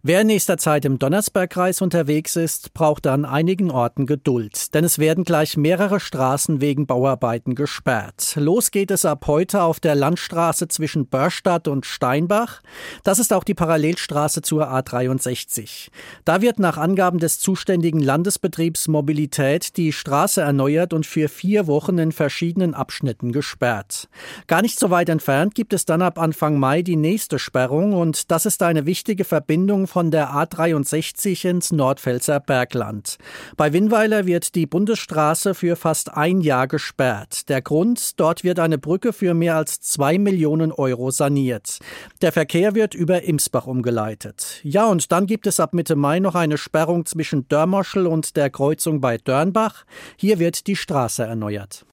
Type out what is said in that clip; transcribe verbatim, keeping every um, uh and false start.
Wer in nächster Zeit im Donnersbergkreis unterwegs ist, braucht an einigen Orten Geduld, denn es werden gleich mehrere Straßen wegen Bauarbeiten gesperrt. Los geht es ab heute auf der Landstraße zwischen Börstadt und Steinbach. Das ist auch die Parallelstraße zur A dreiundsechzig. Da wird nach Angaben des zuständigen Landesbetriebs Mobilität die Straße erneuert und für vier Wochen in verschiedenen Abschnitten gesperrt. Gar nicht so weit entfernt gibt es dann ab Anfang Mai die nächste Sperrung und das ist eine wichtige Verbindung von der A dreiundsechzig ins Nordpfälzer Bergland. Bei Winnweiler wird die Bundesstraße für fast ein Jahr gesperrt. Der Grund, dort wird eine Brücke für mehr als zwei Millionen Euro saniert. Der Verkehr wird über Imsbach umgeleitet. Ja, und dann gibt es ab Mitte Mai noch eine Sperrung zwischen Dörmoschel und der Kreuzung bei Dörnbach. Hier wird die Straße erneuert.